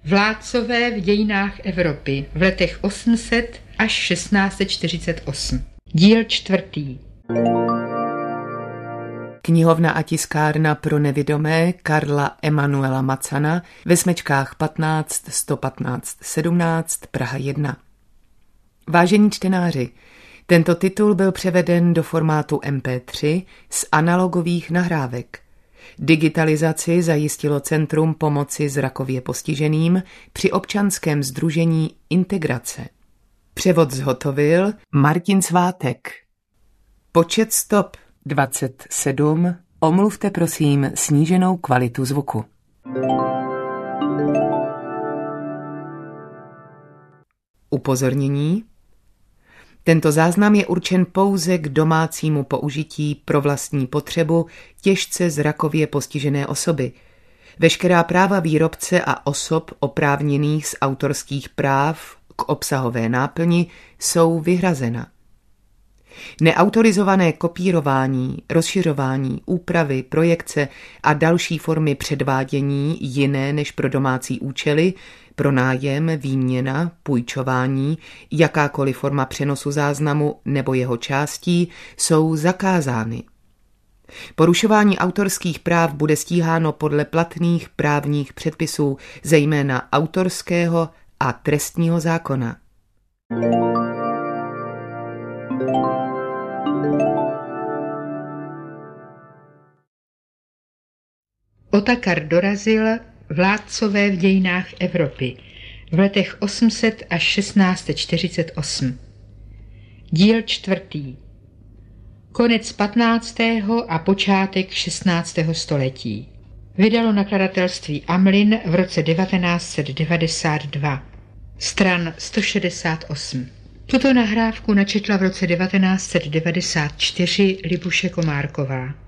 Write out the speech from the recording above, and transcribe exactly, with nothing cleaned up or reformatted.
Vládcové v dějinách Evropy v letech osm set až šestnáct set čtyřicet osm. Díl čtvrtý. Knihovna a tiskárna pro nevidomé Karla Emanuela Macana ve Smečkách patnáct sto patnáct sedmnáct Praha jedna. Vážení čtenáři, tento titul byl převeden do formátu em pé tři z analogových nahrávek. Digitalizaci zajistilo Centrum pomoci zrakově postiženým při občanském sdružení Integrace. Převod zhotovil Martin Svátek. Počet stop dvacet sedm. Omluvte prosím sníženou kvalitu zvuku. Upozornění. Tento záznam je určen pouze k domácímu použití pro vlastní potřebu těžce zrakově postižené osoby. Veškerá práva výrobce a osob oprávněných z autorských práv k obsahové náplni jsou vyhrazena. Neautorizované kopírování, rozšiřování, úpravy, projekce a další formy předvádění jiné než pro domácí účely, pronájem, výměna, půjčování, jakákoliv forma přenosu záznamu nebo jeho částí jsou zakázány. Porušování autorských práv bude stíháno podle platných právních předpisů, zejména autorského a trestního zákona. Otakar dorazil Vládcové v dějinách Evropy v letech osm set až šestnáct set čtyřicet osm. Díl čtvrtý. Konec patnáctého a počátek šestnáctého století. Vydalo nakladatelství Amlin v roce devatenáct set devadesát dva. Stran sto šedesát osm. Tuto nahrávku načetla v roce devatenáct set devadesát čtyři Libuše Komárková.